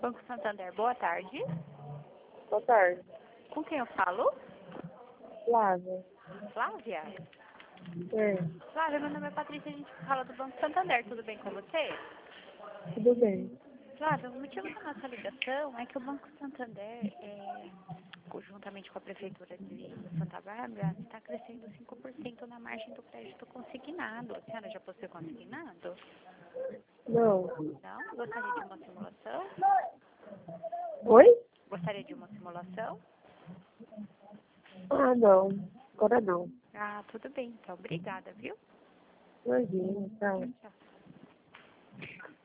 Banco Santander, boa tarde. Boa tarde. Com quem eu falo? Flávia. Flávia? É, Flávia, meu nome é Patrícia, a gente fala do Banco Santander, tudo bem com você? tudo bem. Flávia, o motivo da nossa ligação é que o Banco Santander, juntamente com a Prefeitura de Santa Bárbara, está crescendo 5% na margem do crédito consignado. A senhora já possui consignado? Não. Não? Gostaria de uma simulação? Oi? Gostaria de uma simulação? Ah, não. Agora não. Ah, tudo bem, então. Obrigada, viu? Imagina, tá. Tchau.